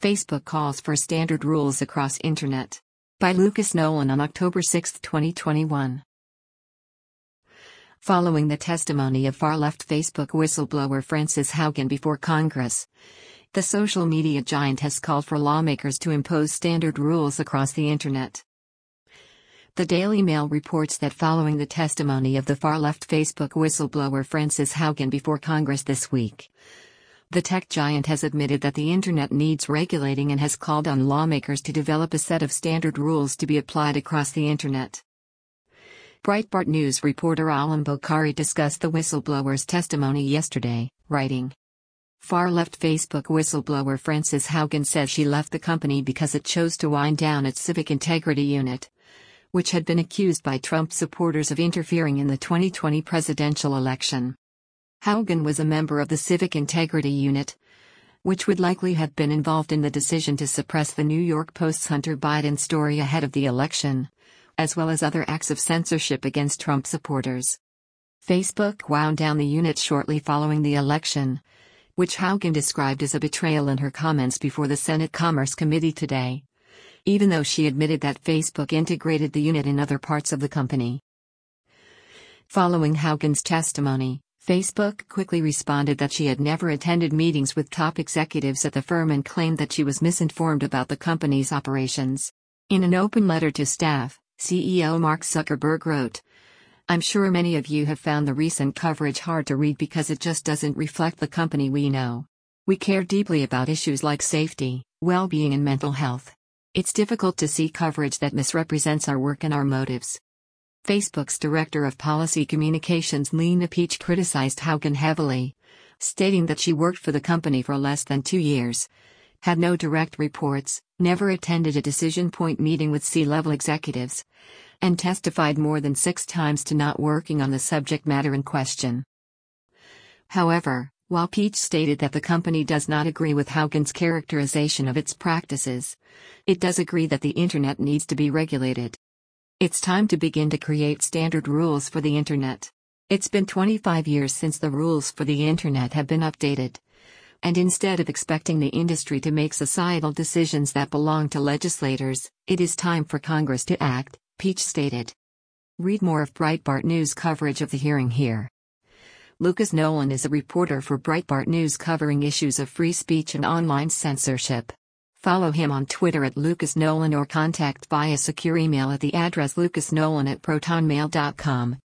Facebook calls for standard rules across Internet. By Lucas Nolan on October 6, 2021. Following the testimony of far-left Facebook whistleblower Frances Haugen before Congress, the social media giant has called for lawmakers to impose standard rules across the Internet. The Daily Mail reports that following the testimony of the far-left Facebook whistleblower Frances Haugen before Congress this week, the tech giant has admitted that the Internet needs regulating and has called on lawmakers to develop a set of standard rules to be applied across the Internet. Breitbart News reporter Alam Bokhari discussed the whistleblower's testimony yesterday, writing, "Far-left Facebook whistleblower Frances Haugen says she left the company because it chose to wind down its civic integrity unit, which had been accused by Trump supporters of interfering in the 2020 presidential election. Haugen was a member of the Civic Integrity Unit, which would likely have been involved in the decision to suppress the New York Post's Hunter Biden story ahead of the election, as well as other acts of censorship against Trump supporters. Facebook wound down the unit shortly following the election, which Haugen described as a betrayal in her comments before the Senate Commerce Committee today, even though she admitted that Facebook integrated the unit in other parts of the company." Following Haugen's testimony, Facebook quickly responded that she had never attended meetings with top executives at the firm and claimed that she was misinformed about the company's operations. In an open letter to staff, CEO Mark Zuckerberg wrote, "I'm sure many of you have found the recent coverage hard to read because it just doesn't reflect the company we know. We care deeply about issues like safety, well-being and mental health. It's difficult to see coverage that misrepresents our work and our motives." Facebook's Director of Policy Communications Lena Peach criticized Haugen heavily, stating that she worked for the company for less than 2 years, had no direct reports, never attended a decision point meeting with C-level executives, and testified more than 6 times to not working on the subject matter in question. However, while Peach stated that the company does not agree with Haugen's characterization of its practices, it does agree that the Internet needs to be regulated. "It's time to begin to create standard rules for the Internet. It's been 25 years since the rules for the Internet have been updated. And instead of expecting the industry to make societal decisions that belong to legislators, it is time for Congress to act," Peach stated. Read more of Breitbart News coverage of the hearing here. Lucas Nolan is a reporter for Breitbart News covering issues of free speech and online censorship. Follow him on Twitter at Lucas Nolan or contact via secure email at the address lucasnolan@protonmail.com.